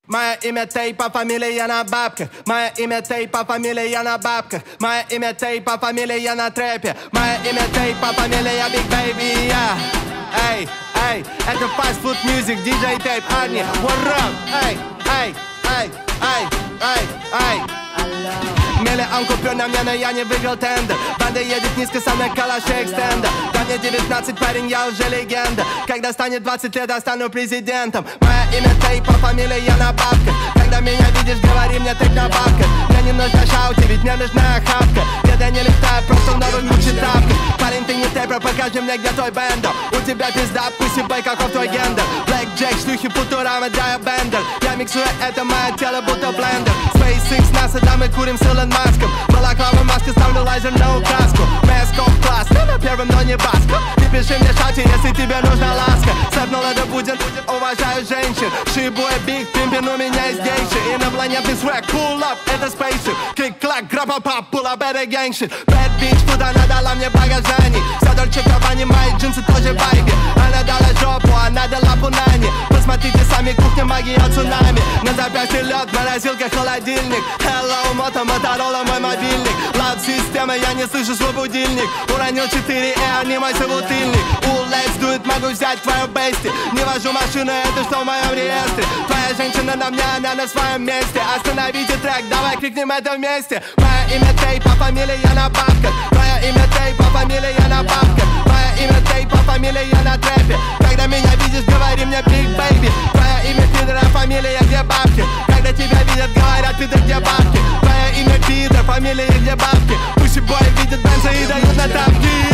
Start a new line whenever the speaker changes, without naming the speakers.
Мое имя Тейпа, фамилия на бабках. Мое имя Тейпа, фамилия на бабках. Мое имя Тейпа, фамилия на трэпе. Мое имя Тейпа, фамилия Big Baby, я. Эй, эй, это Fast Food Music, DJ Tape, парни, what up? Эй, эй, эй, эй, эй, эй. Миллион купюр на мне, но я не выиграл тендер. Банда едет низко, со мной калаши экстендер. Да мне 19, парень, я уже легенда. Когда станет 20 лет, я стану президентом. Мое имя Тейпа, фамилия на бабках. Когда меня видишь, говори мне тейп на бабках. Мне не нужно шаути, ведь мне нужна хапка. Нет, я не летаю, просто в новых мучетапках. Парень, ты не тейпер, покажи мне, где твой бендер. У тебя пизда, пусть и бэй, каков твой гендер. Блэк Джек, шлюхи, футурама, драйв бендер. Я миксую это мое тело, будто блендер. SpaceX, NASA, да мы курим с Илон Маском. Балаклава, маска, ставлю лазер на указку. Мэсков класс, ты на первом, но не баско. Ты пиши мне шати, если тебе нужна ласка. Сэпнул это будет, уважаю женщин. Шибуя биг, пимпин, у меня есть гейши. Инопланетный свэк, pull up, это спейсик. Клик-клак, грапа-пап, pull up, это гангшит. Bad bitch, куда она дала мне багажани. Вся Дольче Габбана, мои джинсы тоже байби. Она дала жопу, она дала пунани. Посмотрите сами, кухня, магия, цунами. На запястье лед, морозилка, холодильник. Hello, мото, Моторола, мой мобильник. Лап-система, я не слышу свой будильник. Уронил 4 не мой собутыльник. Let's do it, могу взять твою бести. Не вожу машину, это что в моем реестре. Твоя женщина на мне, она на своем месте. Остановите трек, давай крикнем это вместе. Мое имя Тейпа, фамилия на бабках. Мое имя Тейпа, фамилия на бабках. Мое имя Тейпа, фамилия на трэпе. Когда меня видишь, говори мне Big Baby. Твое имя Пидора, фамилия где бабки. Когда тебя видят, говорят, Пидор, где бабки. Твое имя Пидор, фамилия где бабки. Пусть бой видят бенза и дают на тапки.